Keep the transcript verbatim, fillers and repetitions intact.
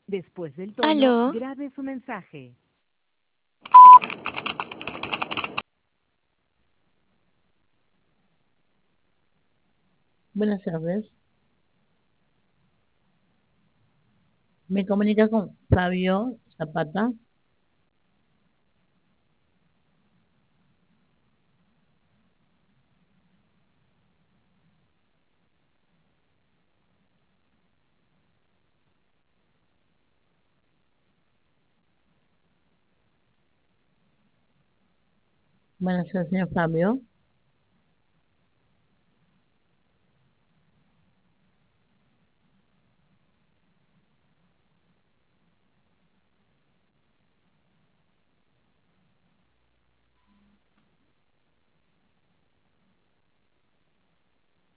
Después del tono, Aló, grabe su mensaje. Buenas tardes. Me comunica con Fabio Zapata. Buenas tardes, señor Fabio.